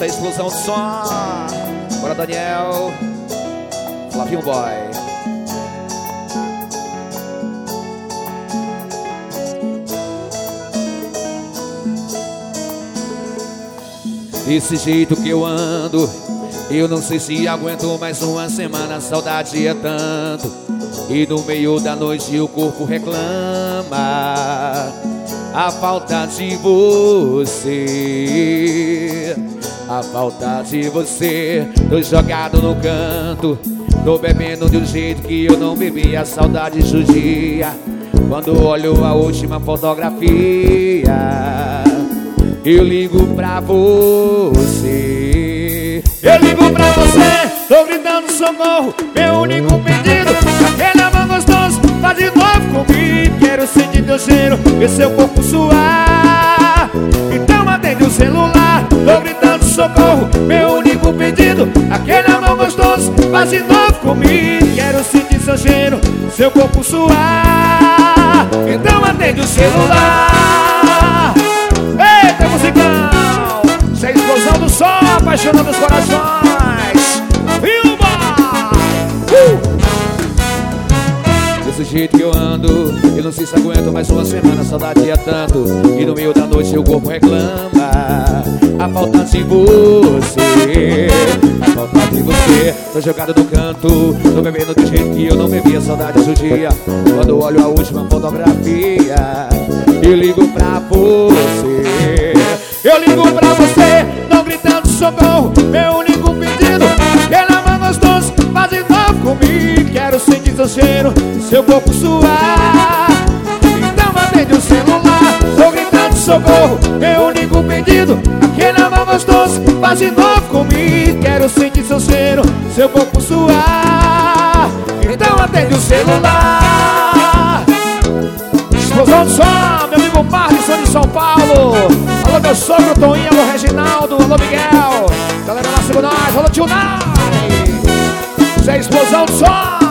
Essa é a explosão de som. Bora, Daniel. Flavinho Boy. Desse jeito que eu ando, eu não sei se aguento mais uma semana. A saudade é tanto, e no meio da noite o corpo reclama a falta de você. A falta de você. Tô jogado no canto, tô bebendo de um jeito que eu não bebi. A saudade judia quando olho a última fotografia. Eu ligo pra você, eu ligo pra você, tô gritando socorro, meu único pedido. Aquele amor gostoso, faz de novo comigo. Quero sentir teu cheiro e seu corpo suar. Então atende o celular, tô gritando socorro, meu único pedido. Aquele amor gostoso, faz de novo comigo. Quero sentir seu cheiro, seu corpo suar. Então atende o celular. Eita, musicão! Isso é a explosão do som, apaixonando os corações. Filma! Desse jeito que eu ando, eu não sei se aguento mais uma semana. A saudade é tanto, e no meio da noite o corpo reclama a falta de você. A falta de você. Tô jogado no canto, tô bebendo do jeito que eu não bebia. A saudade judia quando olho a última fotografia. Eu ligo pra você, eu ligo pra você, não gritando socorro, meu único pedido. Aquele amor gostoso, faz de novo comigo. Quero sentir seu cheiro, seu corpo suar. Então atende o celular, tô gritando socorro, meu único pedido. Aquele amor gostoso, faz de novo comigo. Quero sentir seu cheiro, seu corpo suar. Então atende o celular. Explosão de som, meu amigo Marlison de São Paulo. Alô, meu sogro Toninho, alô, Reginaldo, alô, Miguel. Galera lá, siga nós, alô, tio Nai. Isso é explosão de som.